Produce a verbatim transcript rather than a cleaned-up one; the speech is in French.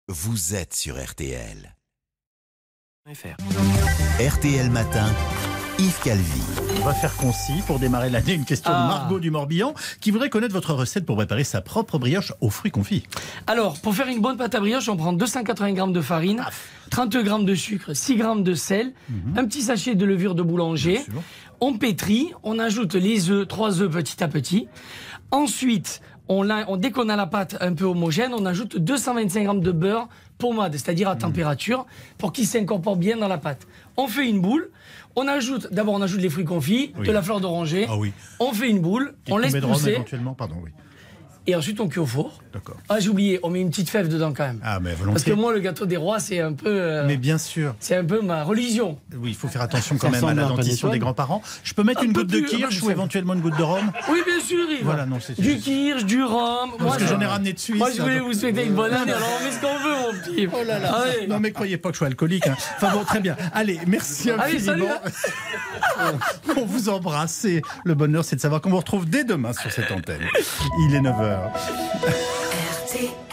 vous êtes sur R T L. R T L Matin, Yves Calvi. On va faire concis pour démarrer l'année. Une question Ah. de Margot du Morbihan qui voudrait connaître votre recette pour préparer sa propre brioche aux fruits confits. Alors, pour faire une bonne pâte à brioche, on prend deux cent quatre-vingts grammes de farine, trente grammes de sucre, six grammes de sel, Mhm. un petit sachet de levure de boulanger. Bien sûr. On pétrit, on ajoute les œufs, trois œufs petit à petit. Ensuite, on la- on- dès qu'on a la pâte un peu homogène, on ajoute deux cent vingt-cinq grammes de beurre pommade, c'est-à-dire à température, pour qu'il s'incorpore bien dans la pâte. On fait une boule. On ajoute, d'abord on ajoute les fruits confits, Oui. de la fleur d'oranger. Ah oui. On fait une boule, on laisse Tombée de rhum pousser, éventuellement, pardon, oui. et ensuite on cuit au four. D'accord. Ah, j'ai oublié, on met une petite fève dedans quand même. Ah, mais Parce que volontiers. moi, le gâteau des rois, c'est un peu, euh, Mais bien sûr. c'est un peu ma religion. Oui, il faut faire attention quand Ça même à ressemble la un peu dentition d'étoile. des grands-parents. Je peux mettre Un une peu goutte de plus- un peu kirsch plus ou sec. éventuellement une goutte de rhum? Oui, bien sûr, Yves. Voilà, non, c'est- Du kirsch, du rhum. Parce que je- j'en ai ramené de Suisse. Moi, je voulais hein, vous donc- souhaiter une bonne année. Alors, on met ce qu'on veut, mon petit. Oh là là. Allez. Non mais croyez pas que je sois alcoolique. Hein. Enfin bon, très bien. Allez, merci Allez, infiniment. salut, on, on vous embrasse. Et le bonheur, c'est de savoir qu'on vous retrouve dès demain sur cette antenne. Il est neuf heures. R T L